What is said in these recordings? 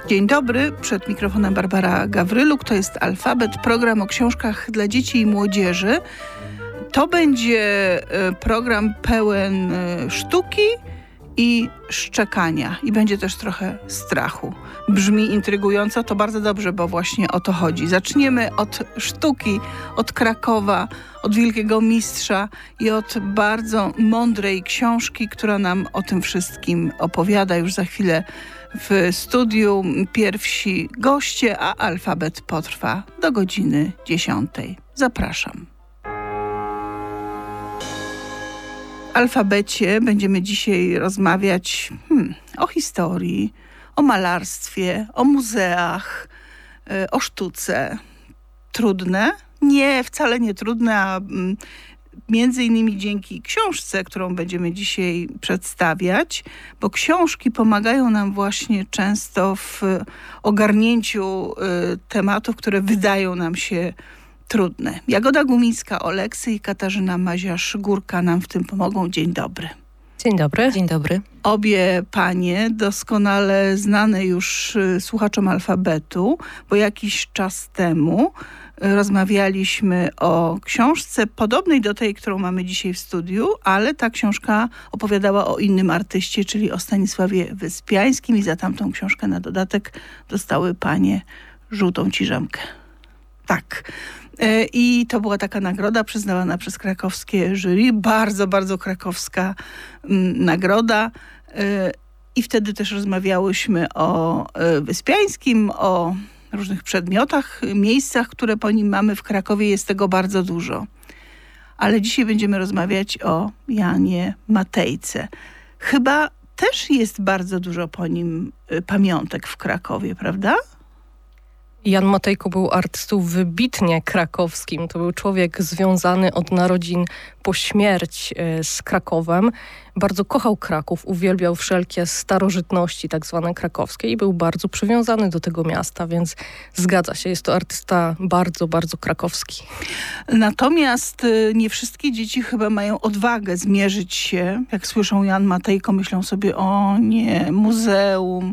Dzień dobry, przed mikrofonem Barbara Gawryluk, to jest Alfabet, program o książkach dla dzieci i młodzieży. To będzie program pełen sztuki i szczekania i będzie też trochę strachu. Brzmi intrygująco, to bardzo dobrze, bo właśnie o to chodzi. Zaczniemy od sztuki, od Krakowa, od wielkiego mistrza i od bardzo mądrej książki, która nam o tym wszystkim opowiada. Już za chwilę w studiu pierwsi goście, a Alfabet potrwa do godziny 10. Zapraszam. W Alfabecie będziemy dzisiaj rozmawiać o historii, o malarstwie, o muzeach, o sztuce. Trudne? Nie, wcale nie trudne, a między innymi dzięki książce, którą będziemy dzisiaj przedstawiać, bo książki pomagają nam właśnie często w ogarnięciu tematów, które wydają nam się trudne. Jagoda Gumińska-Oleksy i Katarzyna Maziarz-Górka nam w tym pomogą. Dzień dobry. Dzień dobry. Dzień dobry. Obie panie doskonale znane już słuchaczom Alfabetu, bo jakiś czas temu rozmawialiśmy o książce podobnej do tej, którą mamy dzisiaj w studiu, ale ta książka opowiadała o innym artyście, czyli o Stanisławie Wyspiańskim i za tamtą książkę na dodatek dostały panie żółtą ciżemkę. Tak. I to była taka nagroda przyznawana przez krakowskie jury. Bardzo, bardzo krakowska nagroda. I wtedy też rozmawiałyśmy o Wyspiańskim, o różnych przedmiotach, miejscach, które po nim mamy w Krakowie. Jest tego bardzo dużo. Ale dzisiaj będziemy rozmawiać o Janie Matejce. Chyba też jest bardzo dużo po nim pamiątek w Krakowie, prawda? Jan Matejko był artystą wybitnie krakowskim. To był człowiek związany od narodzin po śmierć z Krakowem. Bardzo kochał Kraków, uwielbiał wszelkie starożytności tak zwane krakowskie i był bardzo przywiązany do tego miasta, więc zgadza się, jest to artysta bardzo, bardzo krakowski. Natomiast nie wszystkie dzieci chyba mają odwagę zmierzyć się. Jak słyszą Jan Matejko, myślą sobie, o nie, muzeum,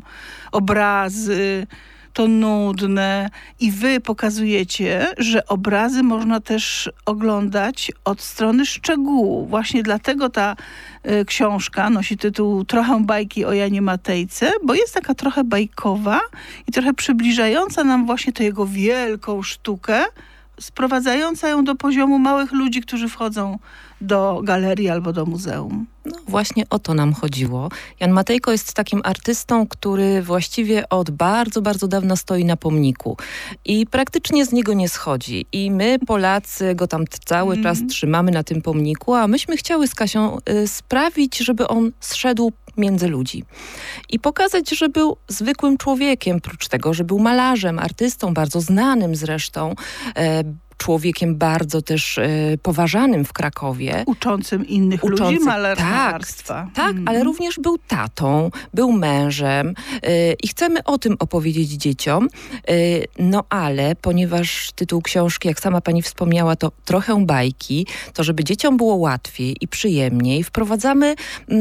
obrazy, to nudne. I wy pokazujecie, że obrazy można też oglądać od strony szczegółu. Właśnie dlatego ta książka nosi tytuł Trochę bajki o Janie Matejce, bo jest taka trochę bajkowa i trochę przybliżająca nam właśnie tę jego wielką sztukę, sprowadzająca ją do poziomu małych ludzi, którzy wchodzą do galerii albo do muzeum. No właśnie o to nam chodziło. Jan Matejko jest takim artystą, który właściwie od bardzo, bardzo dawna stoi na pomniku i praktycznie z niego nie schodzi. I my, Polacy, go tam cały czas trzymamy na tym pomniku, a myśmy chciały z Kasią sprawić, żeby on zszedł między ludzi. I pokazać, że był zwykłym człowiekiem, prócz tego, że był malarzem, artystą, bardzo znanym zresztą, człowiekiem bardzo też poważanym w Krakowie. Uczącym innych ludzi malarstwa. Tak, ale również był tatą, był mężem i chcemy o tym opowiedzieć dzieciom. No ale ponieważ tytuł książki, jak sama pani wspomniała, to Trochę bajki, to żeby dzieciom było łatwiej i przyjemniej, wprowadzamy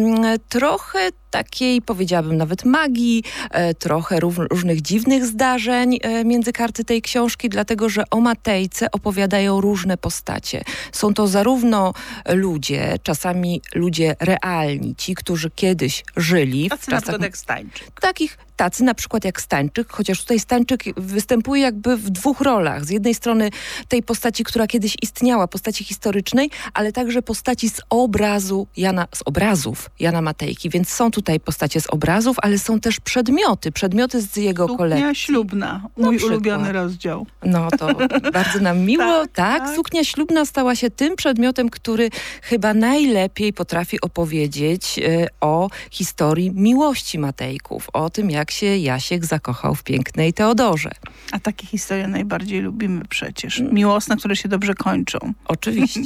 trochę takiej, powiedziałabym, nawet magii, trochę różnych dziwnych zdarzeń między karty tej książki, dlatego że o Matejce opowiadają różne postacie. Są to zarówno ludzie, czasami ludzie realni, ci, którzy kiedyś żyli tacy w czasach... na przykład jak Stańczyk. Tacy na przykład jak Stańczyk, chociaż tutaj Stańczyk występuje jakby w dwóch rolach. Z jednej strony tej postaci, która kiedyś istniała, postaci historycznej, ale także postaci z obrazów Jana Matejki. Więc są tutaj postacie z obrazów, ale są też przedmioty z jego kolekcji. Suknia ślubna, mój ulubiony rozdział. No to bardzo nam miło. Tak, suknia ślubna stała się tym przedmiotem, który chyba najlepiej potrafi opowiedzieć o historii miłości Matejków, o tym, jak się Jasiek zakochał w pięknej Teodorze. A takie historie najbardziej lubimy przecież. Miłosne, które się dobrze kończą. Oczywiście.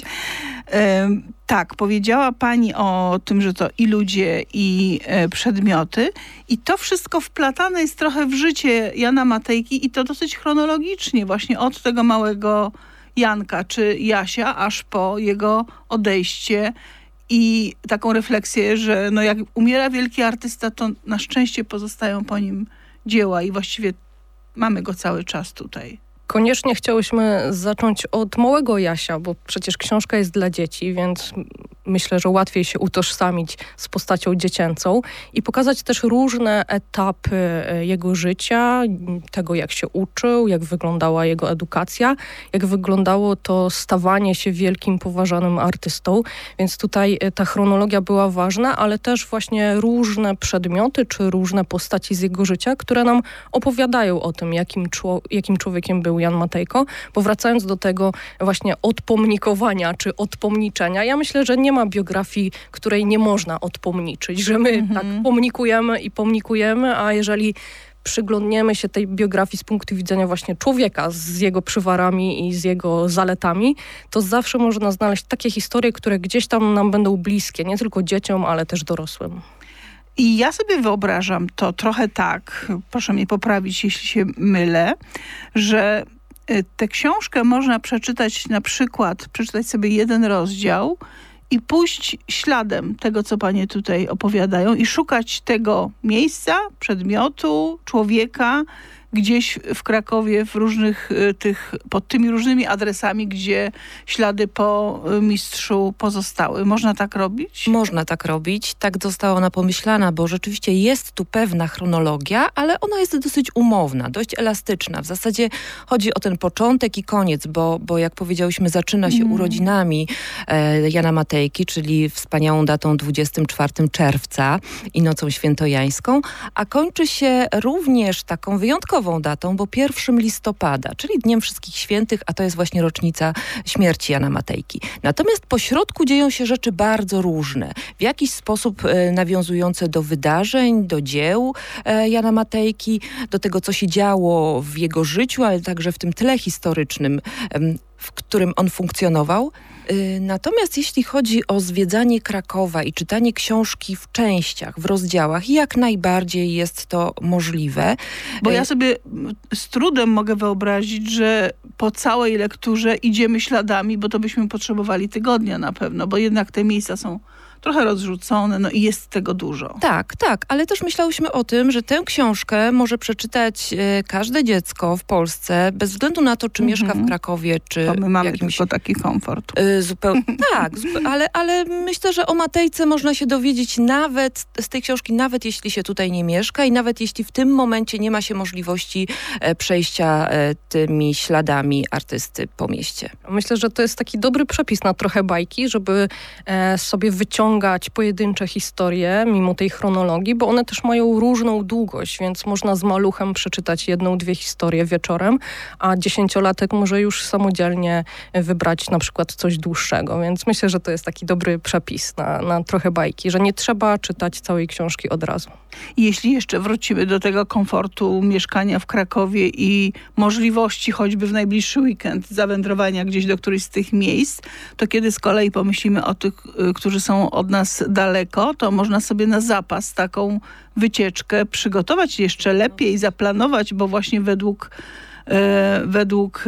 Tak, powiedziała pani o tym, że to i ludzie, i przedmioty. I to wszystko wplatane jest trochę w życie Jana Matejki i to dosyć chronologicznie, właśnie od tego małego Janka czy Jasia, aż po jego odejście i taką refleksję, że no jak umiera wielki artysta, to na szczęście pozostają po nim dzieła i właściwie mamy go cały czas tutaj. Koniecznie chciałyśmy zacząć od małego Jasia, bo przecież książka jest dla dzieci, więc myślę, że łatwiej się utożsamić z postacią dziecięcą i pokazać też różne etapy jego życia, tego jak się uczył, jak wyglądała jego edukacja, jak wyglądało to stawanie się wielkim, poważanym artystą. Więc tutaj ta chronologia była ważna, ale też właśnie różne przedmioty czy różne postaci z jego życia, które nam opowiadają o tym, jakim człowiekiem był Jan Matejko. Bo wracając do tego właśnie odpomnikowania czy odpomniczenia, ja myślę, że nie ma biografii, której nie można odpomniczyć, że my tak pomnikujemy, a jeżeli przyglądniemy się tej biografii z punktu widzenia właśnie człowieka, z jego przywarami i z jego zaletami, to zawsze można znaleźć takie historie, które gdzieś tam nam będą bliskie, nie tylko dzieciom, ale też dorosłym. I ja sobie wyobrażam to trochę tak, proszę mnie poprawić, jeśli się mylę, że tę książkę można przeczytać, na przykład przeczytać sobie jeden rozdział i pójść śladem tego, co panie tutaj opowiadają i szukać tego miejsca, przedmiotu, człowieka gdzieś w Krakowie, w różnych pod tymi różnymi adresami, gdzie ślady po mistrzu pozostały. Można tak robić? Można tak robić. Tak została ona pomyślana, bo rzeczywiście jest tu pewna chronologia, ale ona jest dosyć umowna, dość elastyczna. W zasadzie chodzi o ten początek i koniec, bo jak powiedziałyśmy, zaczyna się urodzinami Jana Matejki, czyli wspaniałą datą 24 czerwca i nocą świętojańską, a kończy się również taką wyjątkową datą, bo 1 listopada, czyli Dniem Wszystkich Świętych, a to jest właśnie rocznica śmierci Jana Matejki. Natomiast po środku dzieją się rzeczy bardzo różne, w jakiś sposób nawiązujące do wydarzeń, do dzieł Jana Matejki, do tego, co się działo w jego życiu, ale także w tym tle historycznym, w którym on funkcjonował. Natomiast jeśli chodzi o zwiedzanie Krakowa i czytanie książki w częściach, w rozdziałach, jak najbardziej jest to możliwe. Bo ja sobie z trudem mogę wyobrazić, że po całej lekturze idziemy śladami, bo to byśmy potrzebowali tygodnia na pewno, bo jednak te miejsca są trochę rozrzucone, no i jest tego dużo. Tak, ale też myślałyśmy o tym, że tę książkę może przeczytać każde dziecko w Polsce, bez względu na to, czy mieszka w Krakowie, czy to my mamy jakimś... tylko taki komfort. Zupełnie, tak, ale myślę, że o Matejce można się dowiedzieć nawet z tej książki, nawet jeśli się tutaj nie mieszka i nawet jeśli w tym momencie nie ma się możliwości przejścia tymi śladami artysty po mieście. Myślę, że to jest taki dobry przepis na trochę bajki, żeby sobie wyciągać pojedyncze historie mimo tej chronologii, bo one też mają różną długość, więc można z maluchem przeczytać 1-2 historie wieczorem, a 10-latek może już samodzielnie wybrać na przykład coś dłuższego, więc myślę, że to jest taki dobry przepis na trochę bajki, że nie trzeba czytać całej książki od razu. Jeśli jeszcze wrócimy do tego komfortu mieszkania w Krakowie i możliwości choćby w najbliższy weekend zawędrowania gdzieś do którychś z tych miejsc, to kiedy z kolei pomyślimy o tych, którzy są od nas daleko, to można sobie na zapas taką wycieczkę przygotować jeszcze lepiej, zaplanować, bo właśnie według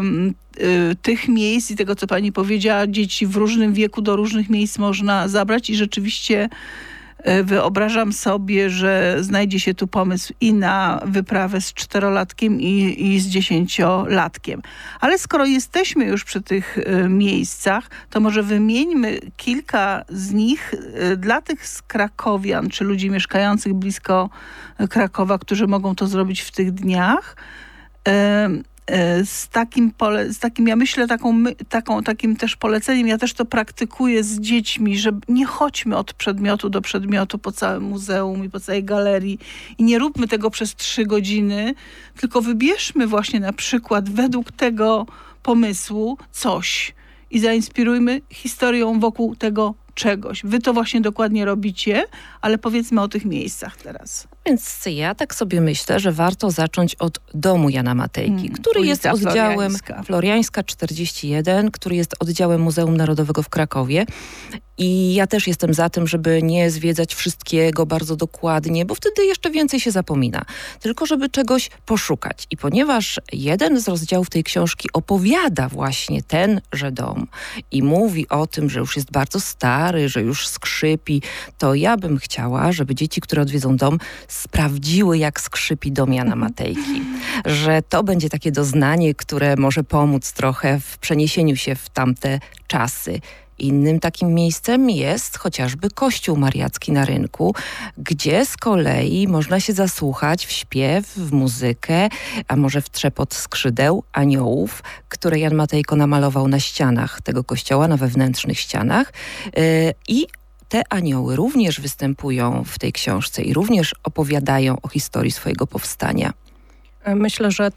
tych miejsc i tego, co pani powiedziała, dzieci w różnym wieku do różnych miejsc można zabrać i rzeczywiście wyobrażam sobie, że znajdzie się tu pomysł i na wyprawę z 4-latkiem i z 10-latkiem. Ale skoro jesteśmy już przy tych miejscach, to może wymieńmy kilka z nich dla tych z krakowian, czy ludzi mieszkających blisko Krakowa, którzy mogą to zrobić w tych dniach. Z takim ja myślę, takim też poleceniem, ja też to praktykuję z dziećmi, że nie chodźmy od przedmiotu do przedmiotu po całym muzeum i po całej galerii i nie róbmy tego przez 3 godziny, tylko wybierzmy właśnie na przykład według tego pomysłu coś i zainspirujmy historią wokół tego czegoś. Wy to właśnie dokładnie robicie, ale powiedzmy o tych miejscach teraz. Więc ja tak sobie myślę, że warto zacząć od domu Jana Matejki, który jest oddziałem Floriańska 41, który jest oddziałem Muzeum Narodowego w Krakowie. I ja też jestem za tym, żeby nie zwiedzać wszystkiego bardzo dokładnie, bo wtedy jeszcze więcej się zapomina. Tylko żeby czegoś poszukać. I ponieważ jeden z rozdziałów tej książki opowiada właśnie tenże dom i mówi o tym, że już jest bardzo stary, że już skrzypi, to ja bym chciała, żeby dzieci, które odwiedzą dom, sprawdziły, jak skrzypi dom Jana Matejki. Że to będzie takie doznanie, które może pomóc trochę w przeniesieniu się w tamte czasy. Innym takim miejscem jest chociażby Kościół Mariacki na Rynku, gdzie z kolei można się zasłuchać w śpiew, w muzykę, a może w trzepot skrzydeł aniołów, które Jan Matejko namalował na ścianach tego kościoła, na wewnętrznych ścianach. I te anioły również występują w tej książce i również opowiadają o historii swojego powstania. Myślę, że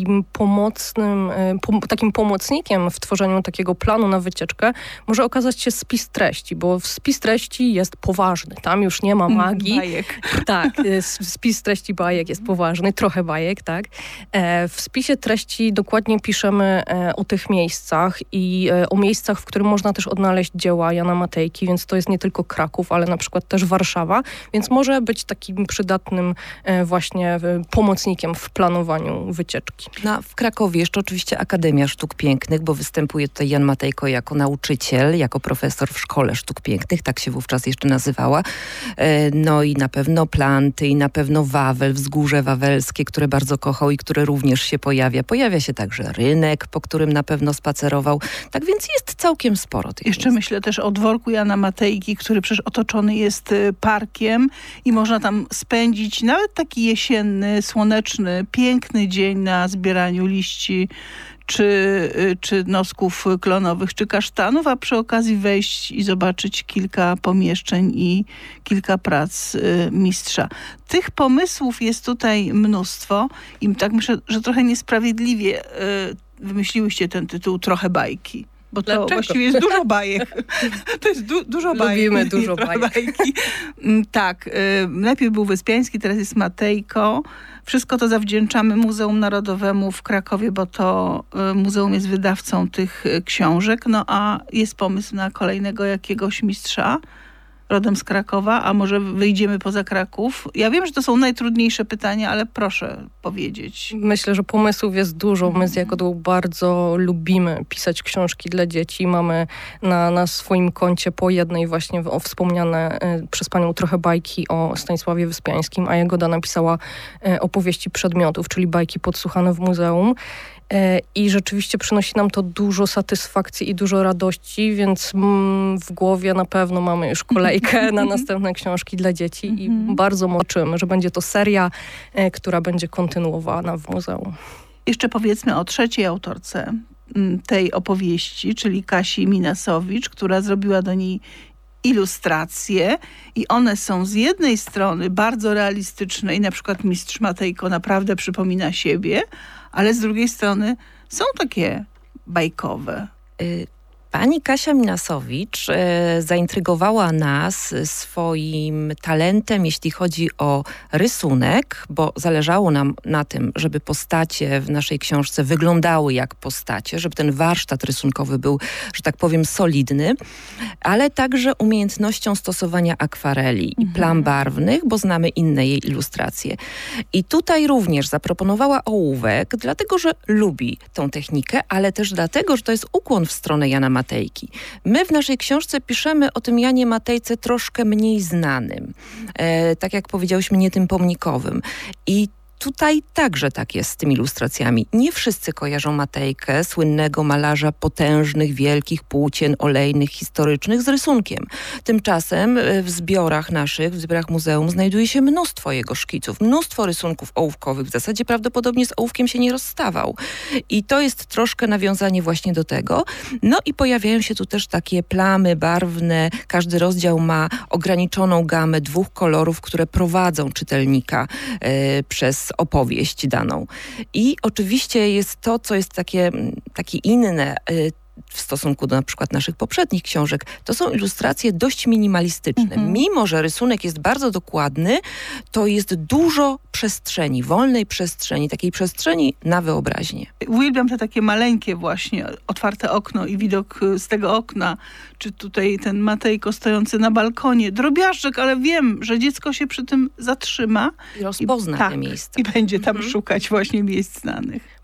takim pomocnikiem w tworzeniu takiego planu na wycieczkę może okazać się spis treści, bo spis treści jest poważny. Tam już nie ma magii. Bajek. Tak, spis treści bajek jest poważny, trochę bajek, tak. W spisie treści dokładnie piszemy o tych miejscach i o miejscach, w których można też odnaleźć dzieła Jana Matejki, więc to jest nie tylko Kraków, ale na przykład też Warszawa, więc może być takim przydatnym właśnie pomocnikiem w planowaniu wycieczki. W Krakowie jeszcze oczywiście Akademia Sztuk Pięknych, bo występuje tutaj Jan Matejko jako nauczyciel, jako profesor w Szkole Sztuk Pięknych, tak się wówczas jeszcze nazywała. No i na pewno Planty i na pewno Wawel, Wzgórze Wawelskie, które bardzo kochał i które również się pojawia. Pojawia się także Rynek, po którym na pewno spacerował. Tak więc jest całkiem sporo tych Jeszcze miejsc. myślę też o dworku Jana Matejki, który przecież otoczony jest parkiem i można tam spędzić nawet taki jesienny, słoneczny, piękny dzień na zbieraniu liści czy nosków klonowych, czy kasztanów, a przy okazji wejść i zobaczyć kilka pomieszczeń i kilka prac mistrza. Tych pomysłów jest tutaj mnóstwo i tak myślę, że trochę niesprawiedliwie wymyśliłyście ten tytuł Trochę bajki. Bo to Dlaczego? właściwie jest dużo bajek. To jest dużo bajek. Lubimy dużo bajek. Tak. Najpierw był Wyspiański, teraz jest Matejko. Wszystko to zawdzięczamy Muzeum Narodowemu w Krakowie, bo to muzeum jest wydawcą tych książek. No a jest pomysł na kolejnego jakiegoś mistrza rodem z Krakowa, a może wyjdziemy poza Kraków? Ja wiem, że to są najtrudniejsze pytania, ale proszę powiedzieć. Myślę, że pomysłów jest dużo. My z Jagodą bardzo lubimy pisać książki dla dzieci. Mamy na swoim koncie po jednej właśnie wspomniane przez panią trochę bajki o Stanisławie Wyspiańskim, a Jagoda napisała opowieści przedmiotów, czyli bajki podsłuchane w muzeum. I rzeczywiście przynosi nam to dużo satysfakcji i dużo radości, więc w głowie na pewno mamy już kolejkę na następne książki dla dzieci i bardzo liczymy, że będzie to seria, która będzie kontynuowana w muzeum. Jeszcze powiedzmy o trzeciej autorce tej opowieści, czyli Kasi Minasowicz, która zrobiła do niej ilustracje i one są z jednej strony bardzo realistyczne i na przykład mistrz Matejko naprawdę przypomina siebie, ale z drugiej strony są takie bajkowe. Pani Kasia Minasowicz zaintrygowała nas swoim talentem, jeśli chodzi o rysunek, bo zależało nam na tym, żeby postacie w naszej książce wyglądały jak postacie, żeby ten warsztat rysunkowy był, że tak powiem, solidny, ale także umiejętnością stosowania akwareli i plam barwnych, bo znamy inne jej ilustracje. I tutaj również zaproponowała ołówek, dlatego, że lubi tą technikę, ale też dlatego, że to jest ukłon w stronę Jana Matejki. My w naszej książce piszemy o tym Janie Matejce troszkę mniej znanym. Tak jak powiedziałyśmy, nie tym pomnikowym. I tutaj także tak jest z tymi ilustracjami. Nie wszyscy kojarzą Matejkę, słynnego malarza potężnych, wielkich płócien olejnych, historycznych z rysunkiem. Tymczasem w zbiorach naszych, w zbiorach muzeum znajduje się mnóstwo jego szkiców, mnóstwo rysunków ołówkowych. W zasadzie prawdopodobnie z ołówkiem się nie rozstawał. I to jest troszkę nawiązanie właśnie do tego. No i pojawiają się tu też takie plamy barwne. Każdy rozdział ma ograniczoną gamę 2 kolorów, które prowadzą czytelnika przez opowieść daną. I oczywiście jest to, co jest takie inne w stosunku do na przykład naszych poprzednich książek, to są ilustracje dość minimalistyczne. Mimo że rysunek jest bardzo dokładny, to jest dużo przestrzeni, wolnej przestrzeni, takiej przestrzeni na wyobraźnię. Uwielbiam te takie maleńkie właśnie, otwarte okno i widok z tego okna, czy tutaj ten Matejko stojący na balkonie. Drobiażdżek, ale wiem, że dziecko się przy tym zatrzyma. I rozpozna te miejsca. I będzie tam szukać właśnie miejsc znanych.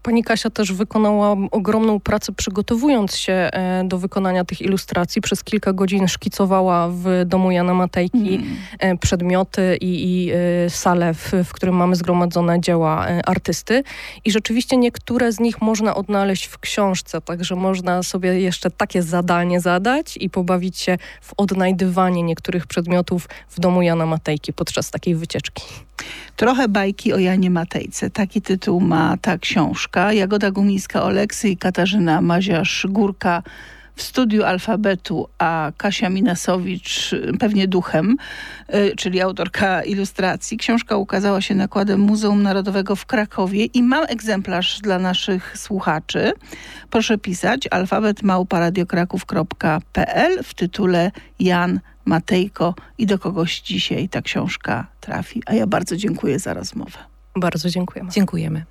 Pani Kasia też wykonała ogromną pracę przygotowując się do wykonania tych ilustracji. Przez kilka godzin szkicowała w domu Jana Matejki przedmioty i salę, w którym mamy zgromadzone dzieła artysty. I rzeczywiście niektóre z nich można odnaleźć w książce, także można sobie jeszcze takie zadanie zadać i pobawić się w odnajdywanie niektórych przedmiotów w domu Jana Matejki podczas takiej wycieczki. Trochę bajki o Janie Matejce. Taki tytuł ma ta książka. Jagoda Gumińska-Oleksy i Katarzyna Maziarz-Górka w studiu Alfabetu, a Kasia Minasowicz pewnie duchem, czyli autorka ilustracji. Książka ukazała się nakładem Muzeum Narodowego w Krakowie i mam egzemplarz dla naszych słuchaczy. Proszę pisać alfabet@radiokraków.pl w tytule Jan Matejko i do kogoś dzisiaj ta książka trafi. A ja bardzo dziękuję za rozmowę. Bardzo dziękujemy. Dziękujemy.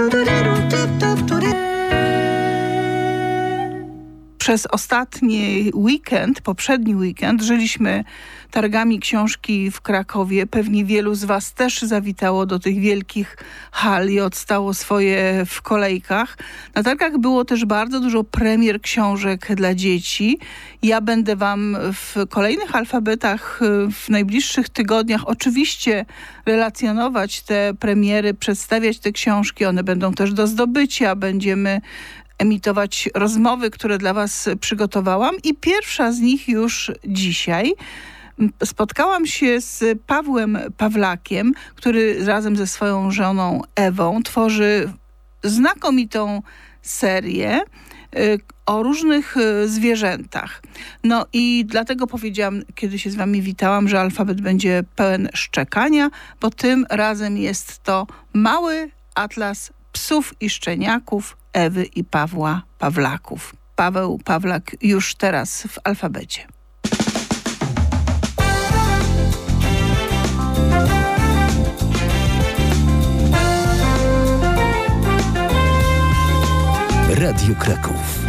Przez ostatni weekend, poprzedni weekend, żyliśmy targami książki w Krakowie. Pewnie wielu z was też zawitało do tych wielkich hal i odstało swoje w kolejkach. Na targach było też bardzo dużo premier książek dla dzieci. Ja będę wam w kolejnych alfabetach w najbliższych tygodniach oczywiście relacjonować te premiery, przedstawiać te książki. One będą też do zdobycia. Będziemy emitować rozmowy, które dla was przygotowałam i pierwsza z nich już dzisiaj. Spotkałam się z Pawłem Pawlakiem, który razem ze swoją żoną Ewą tworzy znakomitą serię o różnych zwierzętach. No i dlatego powiedziałam, kiedy się z wami witałam, że alfabet będzie pełen szczekania, bo tym razem jest to mały atlas psów i szczeniaków Ewy i Pawła Pawlaków. Paweł Pawlak już teraz w alfabecie. Radio Kraków.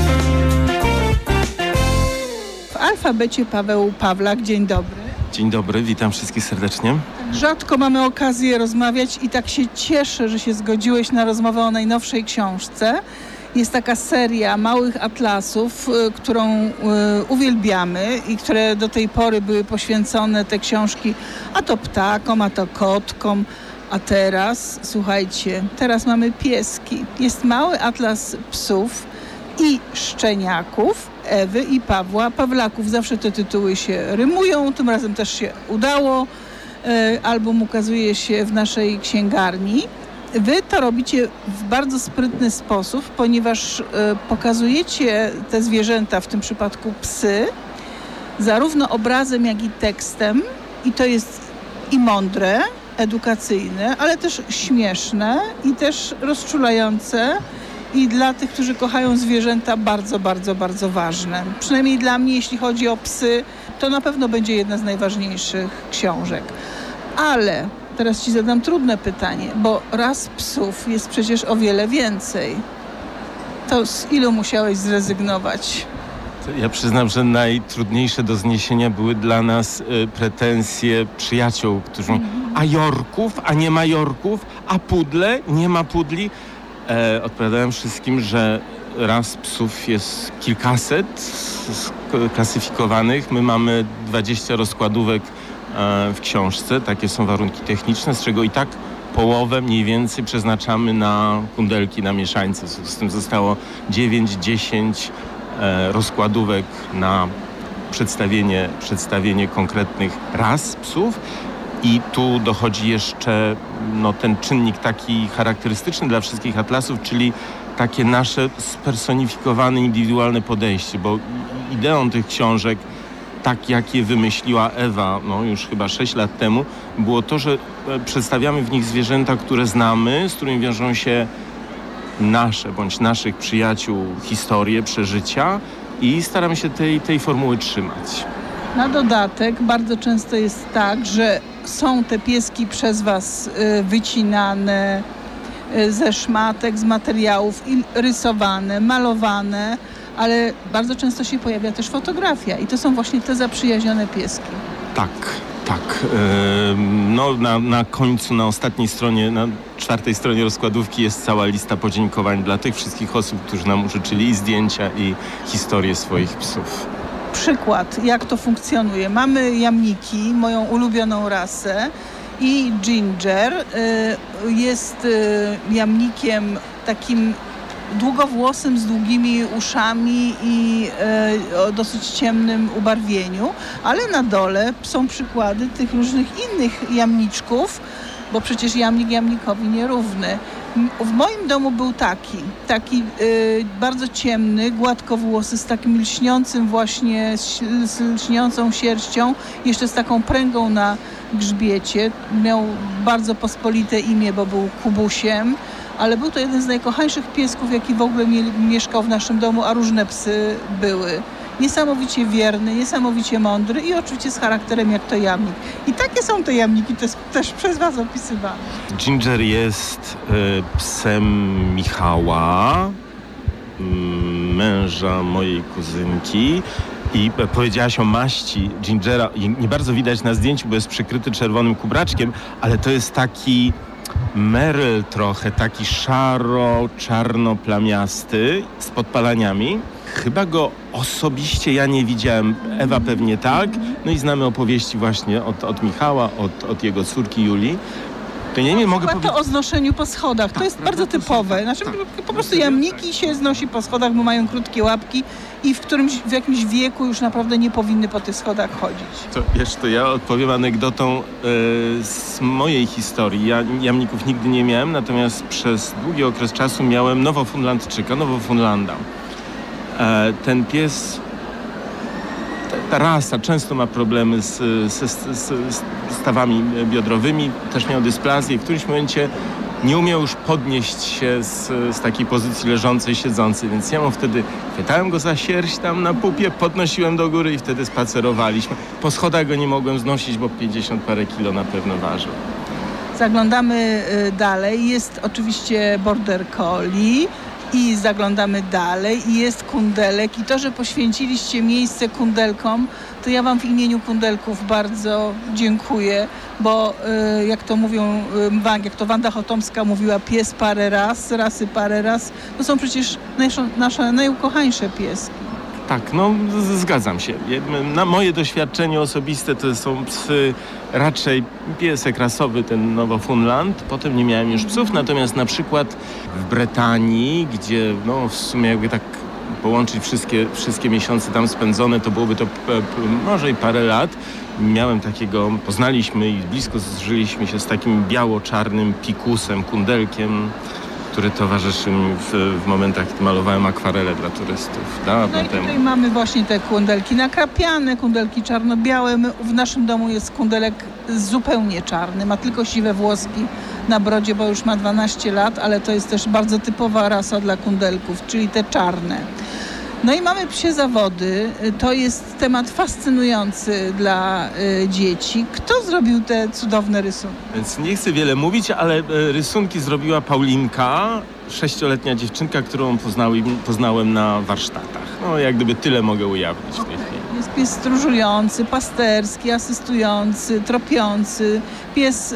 W alfabecie Paweł Pawlak. Dzień dobry. Dzień dobry, witam wszystkich serdecznie. Rzadko mamy okazję rozmawiać i tak się cieszę, że się zgodziłeś na rozmowę o najnowszej książce. Jest taka seria małych atlasów, którą uwielbiamy i które do tej pory były poświęcone, te książki, a to ptakom, a to kotkom. A teraz, słuchajcie, teraz mamy pieski. Jest mały atlas psów i szczeniaków Ewy i Pawła Pawlaków. Zawsze te tytuły się rymują, tym razem też się udało. Album ukazuje się w naszej księgarni. Wy to robicie w bardzo sprytny sposób, ponieważ pokazujecie te zwierzęta, w tym przypadku psy, zarówno obrazem, jak i tekstem. I to jest i mądre, edukacyjne, ale też śmieszne i też rozczulające. I dla tych, którzy kochają zwierzęta, bardzo, bardzo, bardzo ważne. Przynajmniej dla mnie, jeśli chodzi o psy, to na pewno będzie jedna z najważniejszych książek. Ale teraz ci zadam trudne pytanie, bo ras psów jest przecież o wiele więcej. To z ilu musiałeś zrezygnować? Ja przyznam, że najtrudniejsze do zniesienia były dla nas pretensje przyjaciół, którzy a jorków, a nie ma jorków, a pudle, nie ma pudli. Odpowiadałem wszystkim, że ras psów jest kilkaset klasyfikowanych. My mamy 20 rozkładówek w książce. Takie są warunki techniczne, z czego i tak połowę mniej więcej przeznaczamy na kundelki, na mieszańce. Z tym zostało 9-10 rozkładówek na przedstawienie konkretnych ras psów. I tu dochodzi jeszcze ten czynnik taki charakterystyczny dla wszystkich atlasów, czyli takie nasze spersonifikowane, indywidualne podejście, bo ideą tych książek, tak jak je wymyśliła Ewa, już chyba 6 lat temu, było to, że przedstawiamy w nich zwierzęta, które znamy, z którymi wiążą się nasze bądź naszych przyjaciół historie, przeżycia i staramy się tej formuły trzymać. Na dodatek bardzo często jest tak, że są te pieski przez was wycinane ze szmatek, z materiałów, rysowane, malowane, ale bardzo często się pojawia też fotografia i to są właśnie te zaprzyjaźnione pieski. Tak, na końcu, na ostatniej stronie, na 4. stronie rozkładówki jest cała lista podziękowań dla tych wszystkich osób, którzy nam użyczyli i zdjęcia, i historię swoich psów. Przykład, jak to funkcjonuje. Mamy jamniki, moją ulubioną rasę, i Ginger jest jamnikiem takim długowłosym, z długimi uszami i o dosyć ciemnym ubarwieniu, ale na dole są przykłady tych różnych innych jamniczków, bo przecież jamnik jamnikowi nierówny. W moim domu był taki bardzo ciemny, gładkowłosy, z takim lśniącym właśnie, z lśniącą sierścią, jeszcze z taką pręgą na grzbiecie. Miał bardzo pospolite imię, bo był Kubusiem, ale był to jeden z najkochańszych piesków, jaki w ogóle mieszkał w naszym domu, a różne psy były. Niesamowicie wierny, niesamowicie mądry i oczywiście z charakterem jak to jamnik. I takie są te jamniki, to jest też przez was opisywane. Ginger jest psem Michała, męża mojej kuzynki. I powiedziałaś o maści Gingera. Nie bardzo widać na zdjęciu, bo jest przykryty czerwonym kubraczkiem, ale to jest taki Meryl trochę, taki szaro-czarno-plamiasty z podpalaniami. Chyba go osobiście ja nie widziałem, Ewa pewnie tak. No i znamy opowieści właśnie od Michała, od jego córki Julii. To nie mogę powiedzieć. To o znoszeniu po schodach, to jest bardzo typowe. Znaczy, po prostu jamniki się znosi po schodach, bo mają krótkie łapki i w jakimś wieku już naprawdę nie powinny po tych schodach chodzić. To ja odpowiem anegdotą z mojej historii. Ja jamników nigdy nie miałem, natomiast przez długi okres czasu miałem Nowofundlandczyka, Nowofundlanda. Ten pies, ta rasa często ma problemy z stawami biodrowymi, też miał dysplazję i w którymś momencie nie umiał już podnieść się z takiej pozycji leżącej, siedzącej, więc ja mu wtedy chwytałem go za sierść tam na pupie, podnosiłem do góry i wtedy spacerowaliśmy. Po schodach go nie mogłem znosić, bo 50 parę kilo na pewno ważył. Zaglądamy dalej, jest oczywiście Border Collie. I zaglądamy dalej i jest kundelek i to, że poświęciliście miejsce kundelkom, to ja wam w imieniu kundelków bardzo dziękuję, bo jak to mówią, jak to Wanda Chotomska mówiła, pies parę raz, rasy parę raz, to są przecież nasze najukochańsze pieski. Tak, zgadzam się. Na moje doświadczenie osobiste to są psy, raczej piesek rasowy, ten Nowofundland. Potem nie miałem już psów, natomiast na przykład w Brytanii, gdzie w sumie jakby tak połączyć wszystkie miesiące tam spędzone, to byłoby to może i parę lat. Miałem poznaliśmy i blisko zżyliśmy się z takim biało-czarnym pikusem, kundelkiem, który towarzyszy mi w momentach, kiedy malowałem akwarele dla turystów dawno temu. Tutaj mamy właśnie te kundelki nakrapiane, kundelki czarno-białe. W naszym domu jest kundelek zupełnie czarny, ma tylko siwe włoski na brodzie, bo już ma 12 lat, ale to jest też bardzo typowa rasa dla kundelków, czyli te czarne. No i mamy psie zawody. To jest temat fascynujący dla dzieci. Kto zrobił te cudowne rysunki? Więc nie chcę wiele mówić, ale rysunki zrobiła Paulinka, 6-letnia dziewczynka, którą poznałem na warsztatach. Jak gdyby tyle mogę ujawnić w tej chwili. Jest pies stróżujący, pasterski, asystujący, tropiący. Pies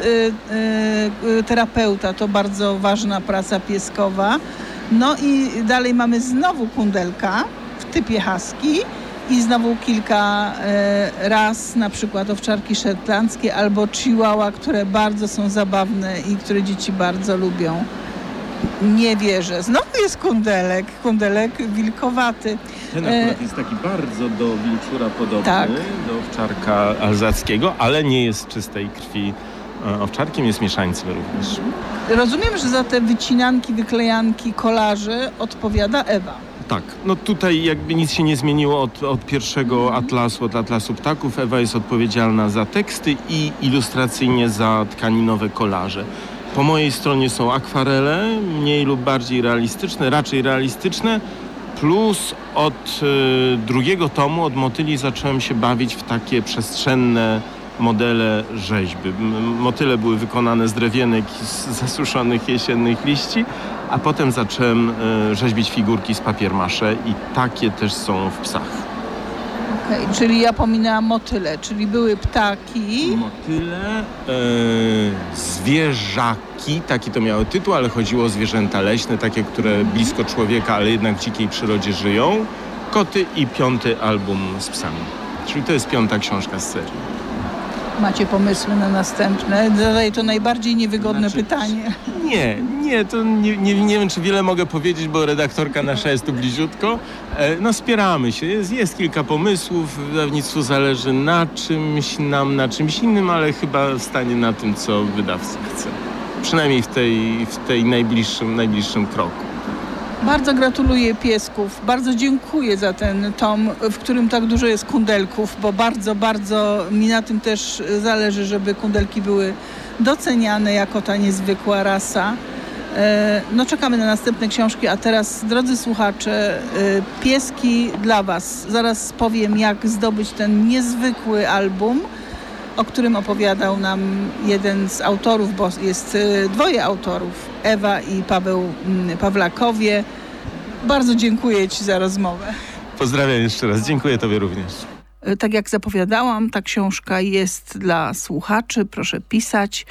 terapeuta to bardzo ważna praca pieskowa. No i dalej mamy znowu kundelka w typie husky i znowu kilka ras, na przykład owczarki szetlandzkie albo chihuahua, które bardzo są zabawne i które dzieci bardzo lubią. Nie wierzę. Znowu jest kundelek wilkowaty. Ten akurat jest taki bardzo do wilczura podobny, tak, do owczarka alzackiego, ale nie jest czystej krwi owczarkiem, jest mieszańcem również. Rozumiem, że za te wycinanki, wyklejanki, kolaże odpowiada Ewa. Tak, tutaj jakby nic się nie zmieniło od pierwszego atlasu, od Atlasu Ptaków. Ewa jest odpowiedzialna za teksty i ilustracyjnie za tkaninowe kolaże. Po mojej stronie są akwarele, mniej lub bardziej realistyczne, raczej realistyczne, plus od drugiego tomu, od motyli, zacząłem się bawić w takie przestrzenne modele rzeźby. Motyle były wykonane z drewienek i z zasuszonych jesiennych liści, a potem zacząłem rzeźbić figurki z papier-mâché i takie też są w psach. Okej, czyli ja pominęłam motyle, czyli były ptaki. Motyle, zwierzaki, taki to miały tytuł, ale chodziło o zwierzęta leśne, takie, które blisko człowieka, ale jednak w dzikiej przyrodzie żyją. Koty i 5. album z psami. Czyli to jest 5. książka z serii. Macie pomysły na następne? Zadaję to najbardziej niewygodne pytanie. Nie, to nie wiem, czy wiele mogę powiedzieć, bo redaktorka nasza jest tu bliziutko. No spieramy się, jest kilka pomysłów, wydawnictwu zależy na czymś innym, ale chyba stanie na tym, co wydawca chce. Przynajmniej w tej najbliższym kroku. Bardzo gratuluję piesków, bardzo dziękuję za ten tom, w którym tak dużo jest kundelków, bo bardzo, bardzo mi na tym też zależy, żeby kundelki były doceniane jako ta niezwykła rasa. No czekamy na następne książki, a teraz, drodzy słuchacze, pieski dla Was. Zaraz powiem, jak zdobyć ten niezwykły album, o którym opowiadał nam jeden z autorów, bo jest 2 autorów, Ewa i Paweł Pawlakowie. Bardzo dziękuję Ci za rozmowę. Pozdrawiam jeszcze raz. Dziękuję Tobie również. Tak jak zapowiadałam, ta książka jest dla słuchaczy. Proszę pisać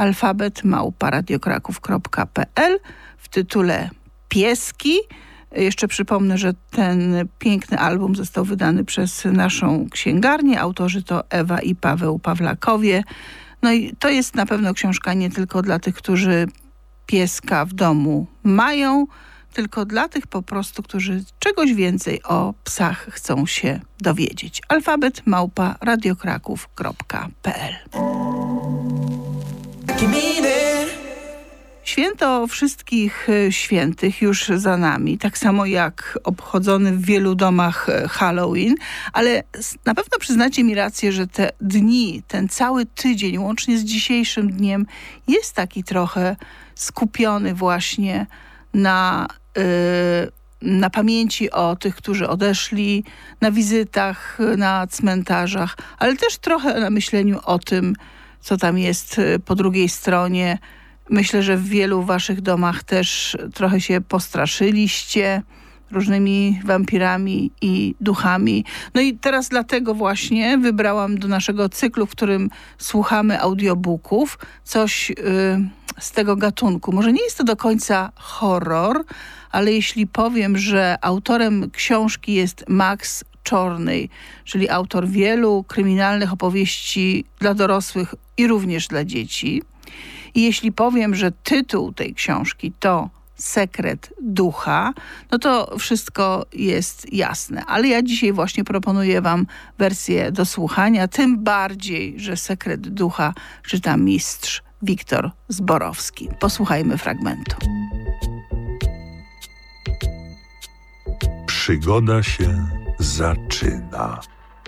alfabet@radiokraków.pl w tytule Pieski. Jeszcze przypomnę, że ten piękny album został wydany przez naszą księgarnię. Autorzy to Ewa i Paweł Pawlakowie. No i to jest na pewno książka nie tylko dla tych, którzy pieska w domu mają, tylko dla tych po prostu, którzy czegoś więcej o psach chcą się dowiedzieć. alfabet@radiokraków.pl. Święto wszystkich świętych już za nami, tak samo jak obchodzony w wielu domach Halloween, ale na pewno przyznacie mi rację, że te dni, ten cały tydzień, łącznie z dzisiejszym dniem, jest taki trochę skupiony właśnie na pamięci o tych, którzy odeszli, na wizytach, na cmentarzach, ale też trochę na myśleniu o tym, co tam jest po drugiej stronie. Myślę, że w wielu waszych domach też trochę się postraszyliście różnymi wampirami i duchami. No i teraz dlatego właśnie wybrałam do naszego cyklu, w którym słuchamy audiobooków, coś z tego gatunku. Może nie jest to do końca horror, ale jeśli powiem, że autorem książki jest Max Czorny, czyli autor wielu kryminalnych opowieści dla dorosłych i również dla dzieci, i jeśli powiem, że tytuł tej książki to Sekret ducha, no to wszystko jest jasne. Ale ja dzisiaj właśnie proponuję wam wersję do słuchania, tym bardziej, że Sekret ducha czyta mistrz Wiktor Zborowski. Posłuchajmy fragmentu. Przygoda się zaczyna.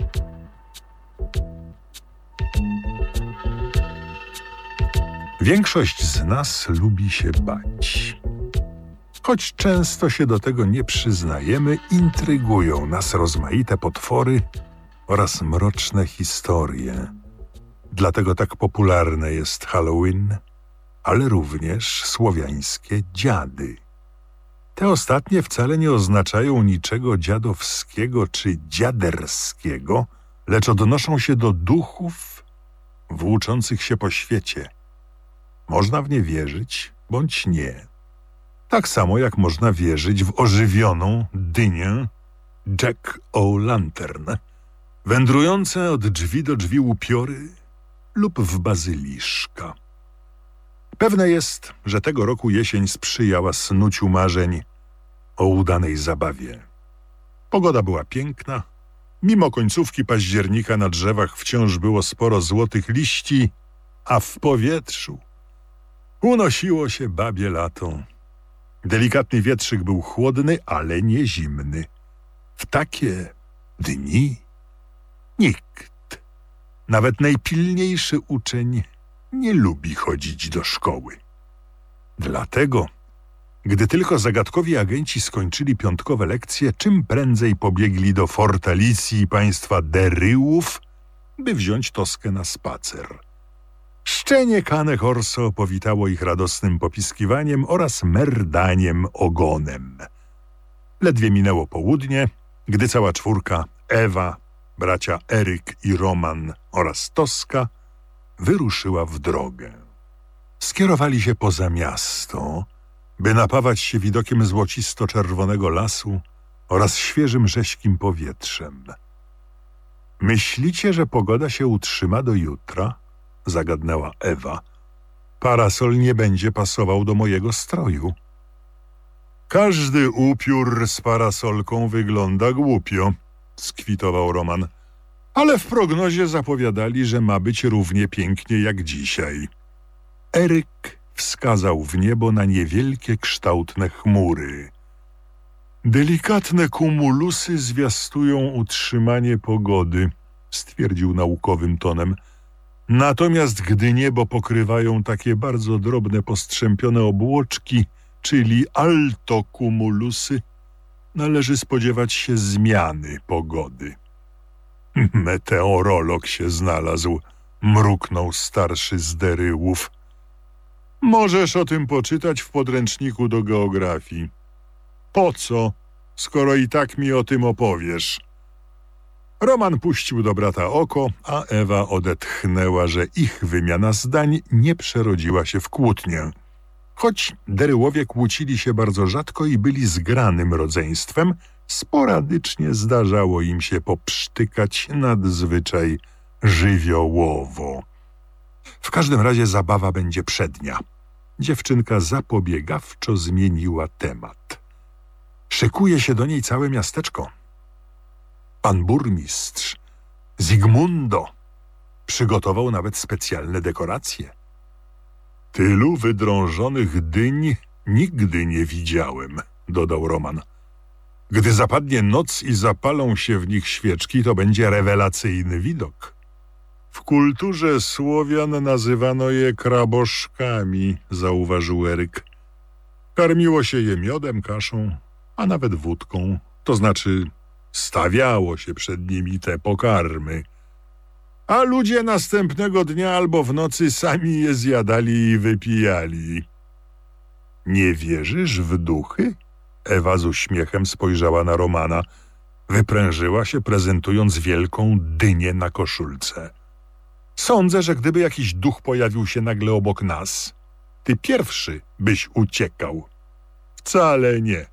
Większość z nas lubi się bać. Choć często się do tego nie przyznajemy, intrygują nas rozmaite potwory oraz mroczne historie. Dlatego tak popularne jest Halloween, ale również słowiańskie dziady. Te ostatnie wcale nie oznaczają niczego dziadowskiego czy dziaderskiego, lecz odnoszą się do duchów włóczących się po świecie. Można w nie wierzyć bądź nie. Tak samo jak można wierzyć w ożywioną dynię Jack-o'-lantern, wędrujące od drzwi do drzwi upiory lub w bazyliszka. Pewne jest, że tego roku jesień sprzyjała snuciu marzeń o udanej zabawie. Pogoda była piękna, mimo końcówki października na drzewach wciąż było sporo złotych liści, a w powietrzu unosiło się babie lato. Delikatny wietrzyk był chłodny, ale nie zimny. W takie dni nikt, nawet najpilniejszy uczeń, nie lubi chodzić do szkoły. Dlatego, gdy tylko zagadkowi agenci skończyli piątkowe lekcje, czym prędzej pobiegli do Fortalicji państwa Deryłów, by wziąć Toskę na spacer. Szczenie Cane Corso powitało ich radosnym popiskiwaniem oraz merdaniem ogonem. Ledwie minęło południe, gdy cała czwórka, Ewa, bracia Eryk i Roman oraz Toska wyruszyła w drogę. Skierowali się poza miasto, by napawać się widokiem złocisto-czerwonego lasu oraz świeżym rześkim powietrzem. Myślicie, że pogoda się utrzyma do jutra? Zagadnęła Ewa. Parasol nie będzie pasował do mojego stroju. Każdy upiór z parasolką wygląda głupio, skwitował Roman. Ale w prognozie zapowiadali, że ma być równie pięknie jak dzisiaj. Eryk wskazał w niebo na niewielkie kształtne chmury. Delikatne kumulusy zwiastują utrzymanie pogody, stwierdził naukowym tonem. Natomiast gdy niebo pokrywają takie bardzo drobne postrzępione obłoczki, czyli altokumulusy, należy spodziewać się zmiany pogody. Meteorolog się znalazł, mruknął starszy z Deryłów. Możesz o tym poczytać w podręczniku do geografii. Po co, skoro i tak mi o tym opowiesz? Roman puścił do brata oko, a Ewa odetchnęła, że ich wymiana zdań nie przerodziła się w kłótnię. Choć Deryłowie kłócili się bardzo rzadko i byli zgranym rodzeństwem, sporadycznie zdarzało im się popsztykać nadzwyczaj żywiołowo. W każdym razie zabawa będzie przednia. Dziewczynka zapobiegawczo zmieniła temat. Szykuje się do niej całe miasteczko. Pan burmistrz Zygmundo przygotował nawet specjalne dekoracje. Tylu wydrążonych dyń nigdy nie widziałem, dodał Roman. Gdy zapadnie noc i zapalą się w nich świeczki, to będzie rewelacyjny widok. W kulturze Słowian nazywano je kraboszkami, zauważył Eryk. Karmiło się je miodem, kaszą, a nawet wódką, to znaczy stawiało się przed nimi te pokarmy. A ludzie następnego dnia albo w nocy sami je zjadali i wypijali. Nie wierzysz w duchy? Ewa z uśmiechem spojrzała na Romana. Wyprężyła się, prezentując wielką dynię na koszulce. Sądzę, że gdyby jakiś duch pojawił się nagle obok nas, ty pierwszy byś uciekał. Wcale nie.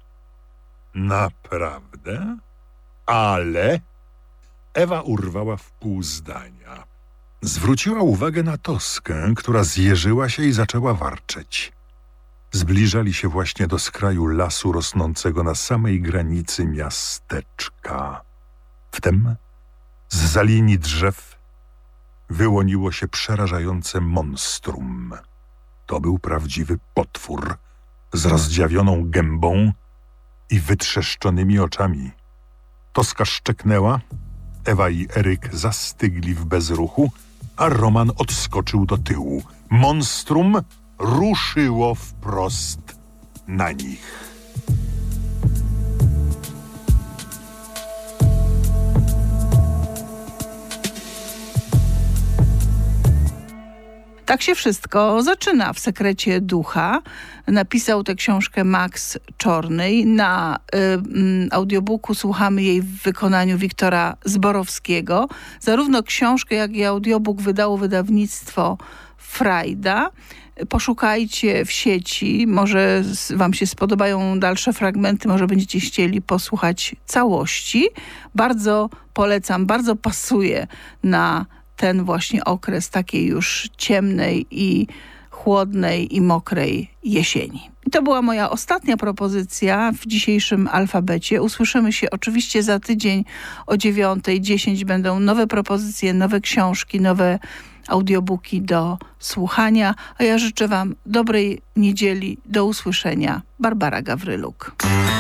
Naprawdę? Ale... Ewa urwała w pół zdania. Zwróciła uwagę na Toskę, która zjeżyła się i zaczęła warczeć. Zbliżali się właśnie do skraju lasu rosnącego na samej granicy miasteczka. Wtem zza linii drzew wyłoniło się przerażające monstrum. To był prawdziwy potwór z rozdziawioną gębą i wytrzeszczonymi oczami. Toska szczeknęła, Ewa i Eryk zastygli w bezruchu, a Roman odskoczył do tyłu. Monstrum ruszyło wprost na nich. Tak się wszystko zaczyna w Sekrecie Ducha. Napisał tę książkę Max Czornej. Na audiobooku słuchamy jej w wykonaniu Wiktora Zborowskiego. Zarówno książkę, jak i audiobook wydało wydawnictwo Frajda. Poszukajcie w sieci, może wam się spodobają dalsze fragmenty, może będziecie chcieli posłuchać całości. Bardzo polecam, bardzo pasuje na ten właśnie okres takiej już ciemnej i chłodnej i mokrej jesieni. I to była moja ostatnia propozycja w dzisiejszym alfabecie. Usłyszymy się oczywiście za tydzień o 9:10. Będą nowe propozycje, nowe książki, nowe audiobooki do słuchania. A ja życzę wam dobrej niedzieli. Do usłyszenia. Barbara Gawryluk.